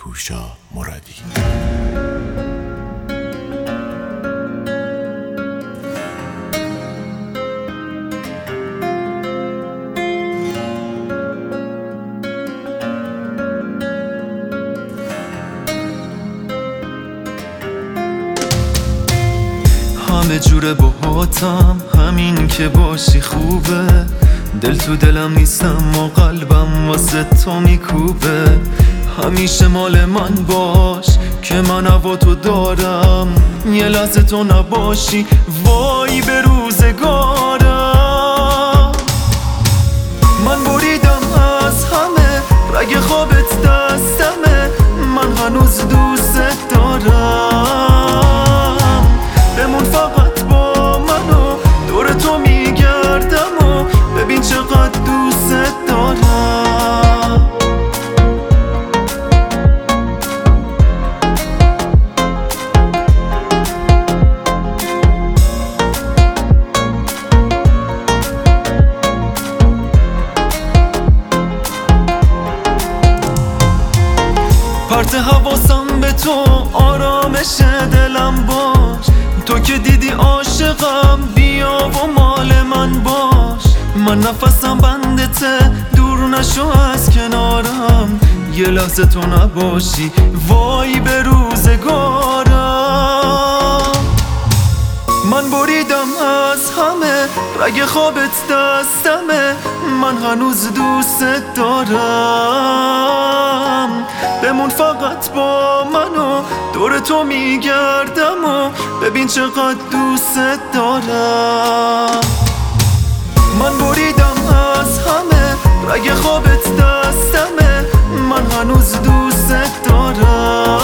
نیهوشا مرادی. همه جوره باهاتم، همین که باشی خوبه. دل تو دلم نیستم و قلبم واسه تو میکوبه. همیشه مال من باش که من هوا تو دارم. یه لحظه تو نباشی وای به روزگارم. من بریدم از همه، رگ خوابت دستمه. من هنوز دوست دارم. بمون فقط با من و دور تو میگردم و ببین چقدر دوست دارم. پرت حواسم به تو، آرامش دلم باش. تو که دیدی عاشقم، بیا و مال من باش. من نفسم بندته، دور نشو از کنارم. یه لحظه تو نباشی وای به روزگارم. من بریدم از همه، رگ خوابت دستمه. من هنوز دوست دارم. بمون فقط با من و دور تو میگردم و ببین چقدر دوست دارم. من بریدم از همه، رگ خوابت دستمه. من هنوز دوست دارم.